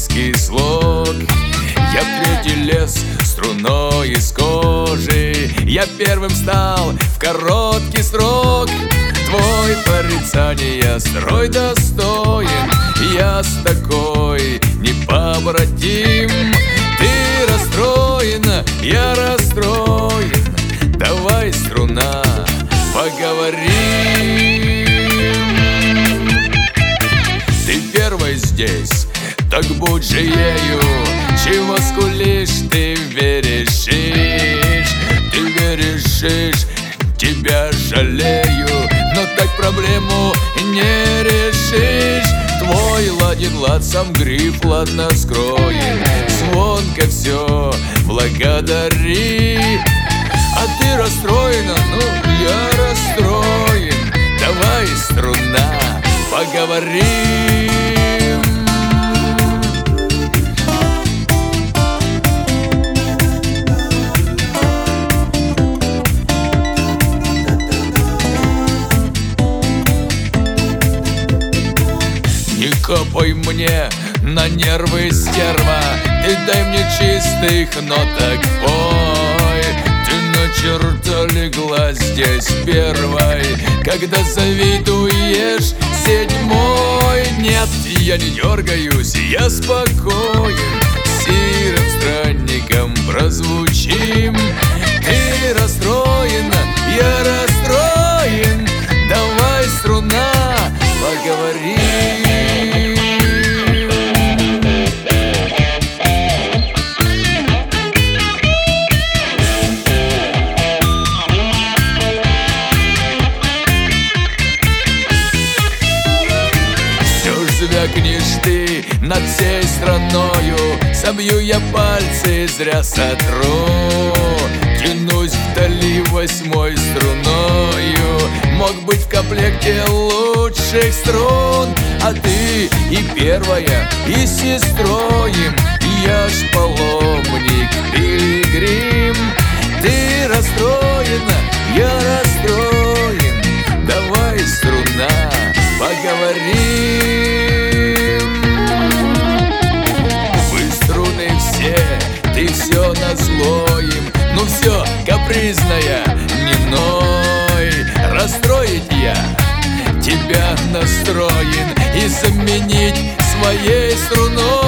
низкий слог. Я в третий лес струной из кожи, я первым стал в короткий срок. Твой порицания строй достоин, я с такой не побратим. Ты расстроен, я расстроен, давай, струна, поговорим. Ты первой здесь, так будь же ею. Чего скулишь, ты верещишь, ты верещишь, тебя жалею, но так проблему не решишь. Твой ладен лад, сам гриф ладно скроен, звонко все благодари. А ты расстроена, ну я расстроен, давай, струна, поговорим. Не копай мне на нервы, стерва, ты дай мне чистых ноток пой. Ты на черта легла здесь первой, когда завидуешь седьмой. Нет, я не дергаюсь, я спокоен, сирым странником прозвучим. Ты расстроена, я расстроен, давай, струна, поговорим. Звякнешь ты над всей страною, собью я пальцы, зря сотру. Тянусь вдали восьмой струною, мог быть в комплекте лучших струн. А ты и первая, и сестроем, я ж паломник, пилигрим. Ты расстроена, я расстроен, давай, струна, поговорим. Ты все назло им, ну все, капризная, не ной. Расстроить я тебя настроен и заменить своей струной.